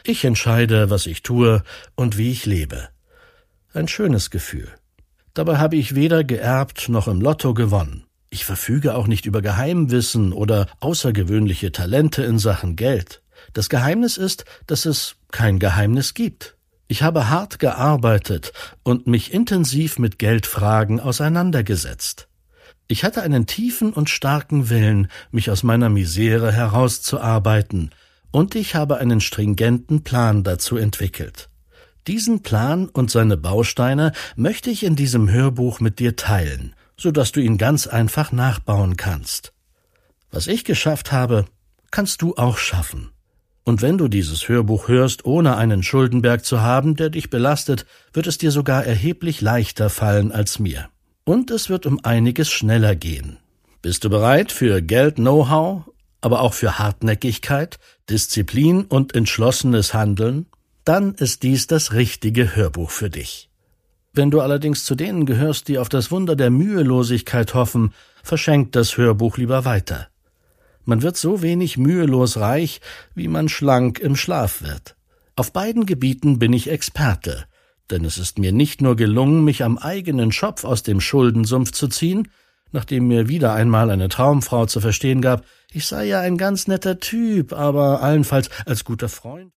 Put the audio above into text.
Ich entscheide, was ich tue und wie ich lebe. Ein schönes Gefühl. Dabei habe ich weder geerbt noch im Lotto gewonnen. Ich verfüge auch nicht über Geheimwissen oder außergewöhnliche Talente in Sachen Geld. Das Geheimnis ist, dass es kein Geheimnis gibt. Ich habe hart gearbeitet und mich intensiv mit Geldfragen auseinandergesetzt. Ich hatte einen tiefen und starken Willen, mich aus meiner Misere herauszuarbeiten, und ich habe einen stringenten Plan dazu entwickelt. Diesen Plan und seine Bausteine möchte ich in diesem Hörbuch mit dir teilen, sodass du ihn ganz einfach nachbauen kannst. Was ich geschafft habe, kannst du auch schaffen. Und wenn du dieses Hörbuch hörst, ohne einen Schuldenberg zu haben, der dich belastet, wird es dir sogar erheblich leichter fallen als mir. Und es wird um einiges schneller gehen. Bist du bereit für Geld-Know-how, aber auch für Hartnäckigkeit, Disziplin und entschlossenes Handeln? Dann ist dies das richtige Hörbuch für dich. Wenn du allerdings zu denen gehörst, die auf das Wunder der Mühelosigkeit hoffen, verschenk das Hörbuch lieber weiter. Man wird so wenig mühelos reich, wie man schlank im Schlaf wird. Auf beiden Gebieten bin ich Experte, denn es ist mir nicht nur gelungen, mich am eigenen Schopf aus dem Schuldensumpf zu ziehen, nachdem mir wieder einmal eine Traumfrau zu verstehen gab, ich sei ja ein ganz netter Typ, aber allenfalls als guter Freund